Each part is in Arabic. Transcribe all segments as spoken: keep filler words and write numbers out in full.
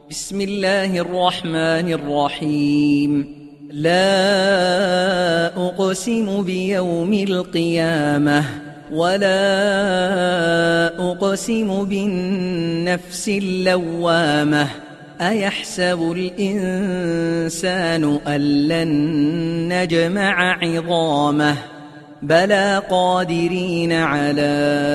بسم الله الرحمن الرحيم. لا أقسم بيوم القيامة ولا أقسم بالنفس اللوامة. أيحسب الإنسان أن لن نجمع عظامه بلى قادرين على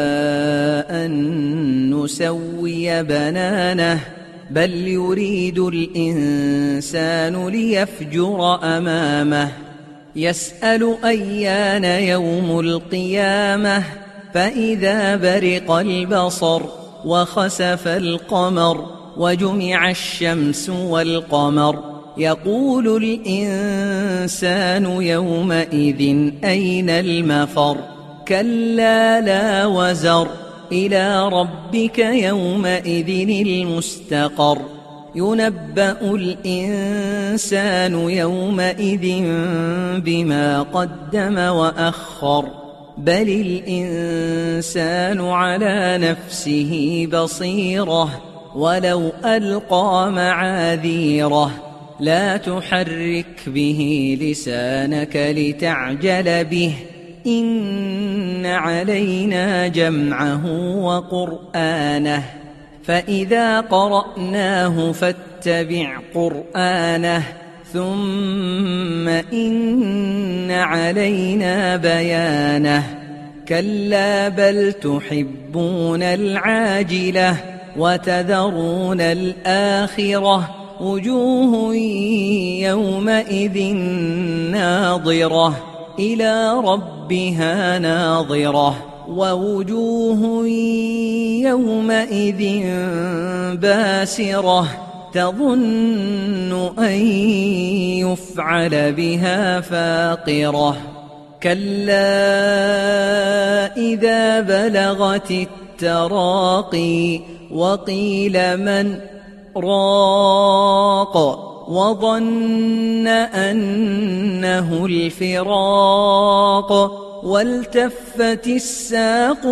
أن نسوي بنانه بل يريد الإنسان ليفجر أمامه يسأل أيان يوم القيامة فإذا برق البصر وخسف القمر وجمع الشمس والقمر يقول الإنسان يومئذ أين المفر كلا لا وزر إلى ربك يومئذ المستقر ينبأ الإنسان يومئذ بما قدم وأخر بل الإنسان على نفسه بصيرة ولو ألقى معاذيره لا تحرك به لسانك لتعجل به إن علينا جمعه وقرآنه فإذا قرأناه فاتبع قرآنه ثم إن علينا بيانه كلا بل تحبون العاجلة وتذرون الآخرة وجوه يومئذ ناظرة إلى ربها ناظرة ووجوه يومئذ باسرة تظن أن يفعل بها فاقرة كلا إذا بلغت التراقي وقيل من راق وظن أنه الفراق والتفت الساق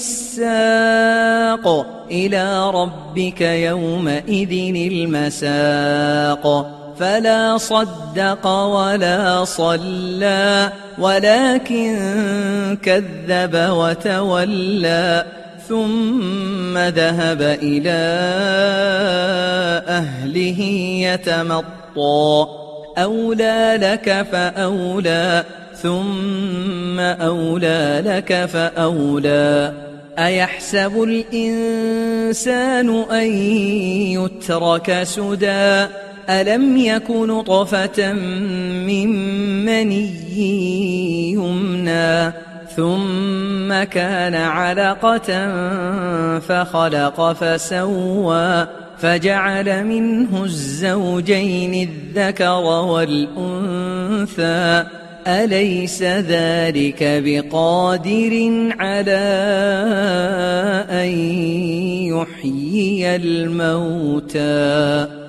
بالساق إلى ربك يومئذ المساق فلا صدق ولا صلى ولكن كذب وتولى ثم ذهب إلى أهله يتمطى أولى لك فأولى ثم أولى لك فأولى أيحسب الإنسان أن يترك سدى ألم يك نطفة من مني يمنى ثم كان علقة فخلق فسوى فجعل منه الزوجين الذكر والأنثى أليس ذلك بقادر على أن يحيي الموتى